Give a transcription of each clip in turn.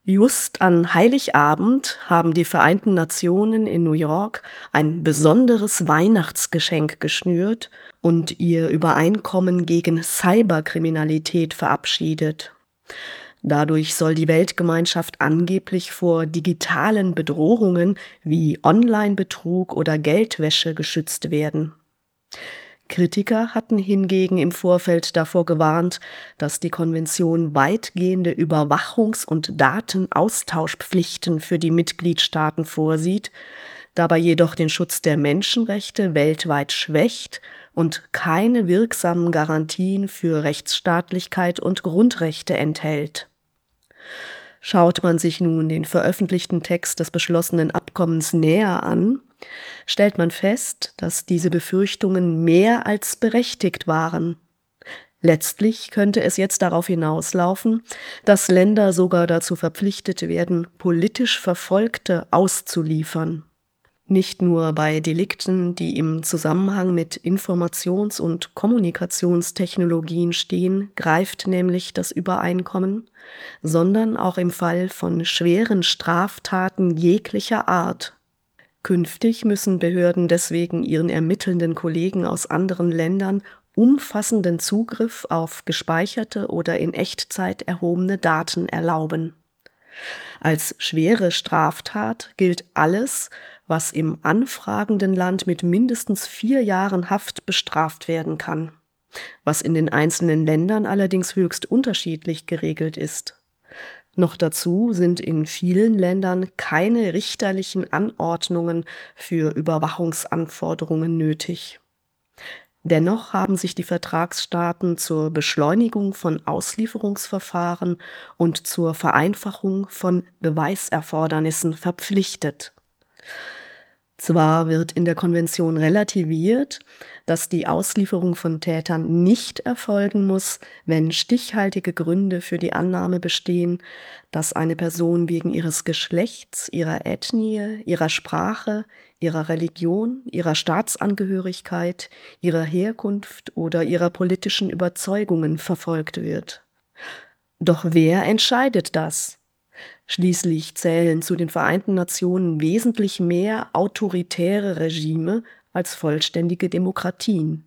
Just an Heiligabend haben die Vereinten Nationen in New York ein besonderes Weihnachtsgeschenk geschnürt und ihr Übereinkommen gegen Cyberkriminalität verabschiedet. Dadurch soll die Weltgemeinschaft angeblich vor digitalen Bedrohungen wie Online-Betrug oder Geldwäsche geschützt werden. Kritiker hatten hingegen im Vorfeld davor gewarnt, dass die Konvention weitgehende Überwachungs- und Datenaustauschpflichten für die Mitgliedstaaten vorsieht, dabei jedoch den Schutz der Menschenrechte weltweit schwächt und keine wirksamen Garantien für Rechtsstaatlichkeit und Grundrechte enthält. Schaut man sich nun den veröffentlichten Text des beschlossenen Abkommens näher an, stellt man fest, dass diese Befürchtungen mehr als berechtigt waren. Letztlich könnte es jetzt darauf hinauslaufen, dass Länder sogar dazu verpflichtet werden, politisch Verfolgte auszuliefern. Nicht nur bei Delikten, die im Zusammenhang mit Informations- und Kommunikationstechnologien stehen, greift nämlich das Übereinkommen, sondern auch im Fall von schweren Straftaten jeglicher Art. Künftig müssen Behörden deswegen ihren ermittelnden Kollegen aus anderen Ländern umfassenden Zugriff auf gespeicherte oder in Echtzeit erhobene Daten erlauben. Als schwere Straftat gilt alles, was im anfragenden Land mit mindestens 4 Jahren Haft bestraft werden kann, was in den einzelnen Ländern allerdings höchst unterschiedlich geregelt ist. Noch dazu sind in vielen Ländern keine richterlichen Anordnungen für Überwachungsanforderungen nötig. Dennoch haben sich die Vertragsstaaten zur Beschleunigung von Auslieferungsverfahren und zur Vereinfachung von Beweiserfordernissen verpflichtet. Zwar wird in der Konvention relativiert, dass die Auslieferung von Tätern nicht erfolgen muss, wenn stichhaltige Gründe für die Annahme bestehen, dass eine Person wegen ihres Geschlechts, ihrer Ethnie, ihrer Sprache, ihrer Religion, ihrer Staatsangehörigkeit, ihrer Herkunft oder ihrer politischen Überzeugungen verfolgt wird. Doch wer entscheidet das? Schließlich zählen zu den Vereinten Nationen wesentlich mehr autoritäre Regime als vollständige Demokratien.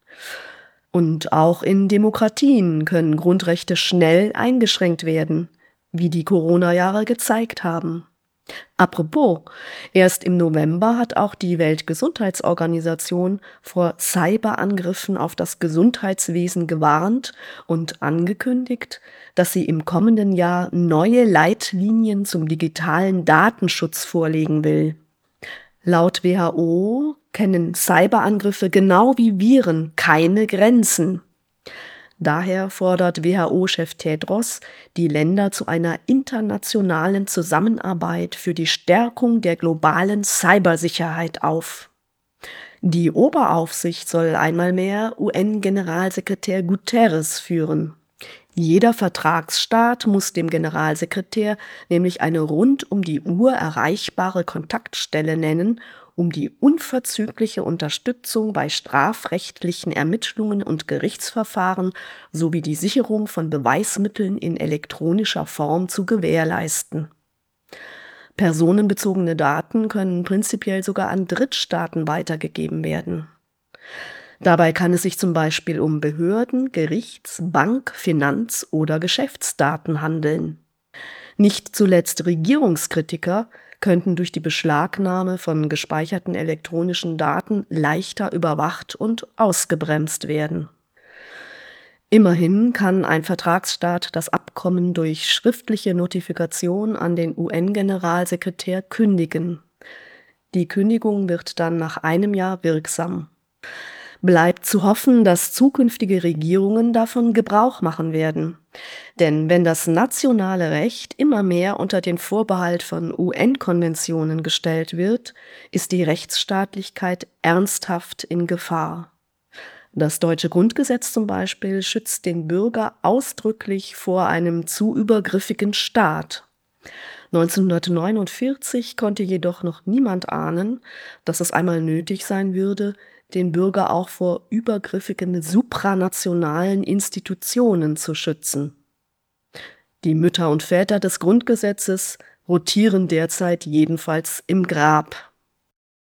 Und auch in Demokratien können Grundrechte schnell eingeschränkt werden, wie die Corona-Jahre gezeigt haben. Apropos, erst im November hat auch die Weltgesundheitsorganisation vor Cyberangriffen auf das Gesundheitswesen gewarnt und angekündigt, dass sie im kommenden Jahr neue Leitlinien zum digitalen Datenschutz vorlegen will. Laut WHO kennen Cyberangriffe genau wie Viren keine Grenzen. Daher fordert WHO-Chef Tedros die Länder zu einer internationalen Zusammenarbeit für die Stärkung der globalen Cybersicherheit auf. Die Oberaufsicht soll einmal mehr UN-Generalsekretär Guterres führen. Jeder Vertragsstaat muss dem Generalsekretär nämlich eine rund um die Uhr erreichbare Kontaktstelle nennen, um die unverzügliche Unterstützung bei strafrechtlichen Ermittlungen und Gerichtsverfahren sowie die Sicherung von Beweismitteln in elektronischer Form zu gewährleisten. Personenbezogene Daten können prinzipiell sogar an Drittstaaten weitergegeben werden. Dabei kann es sich zum Beispiel um Behörden-, Gerichts-, Bank-, Finanz- oder Geschäftsdaten handeln. Nicht zuletzt Regierungskritiker könnten durch die Beschlagnahme von gespeicherten elektronischen Daten leichter überwacht und ausgebremst werden. Immerhin kann ein Vertragsstaat das Abkommen durch schriftliche Notifikation an den UN-Generalsekretär kündigen. Die Kündigung wird dann nach einem Jahr wirksam. Bleibt zu hoffen, dass zukünftige Regierungen davon Gebrauch machen werden. Denn wenn das nationale Recht immer mehr unter den Vorbehalt von UN-Konventionen gestellt wird, ist die Rechtsstaatlichkeit ernsthaft in Gefahr. Das deutsche Grundgesetz zum Beispiel schützt den Bürger ausdrücklich vor einem zu übergriffigen Staat. 1949 konnte jedoch noch niemand ahnen, dass es einmal nötig sein würde, den Bürger auch vor übergriffigen supranationalen Institutionen zu schützen. Die Mütter und Väter des Grundgesetzes rotieren derzeit jedenfalls im Grab.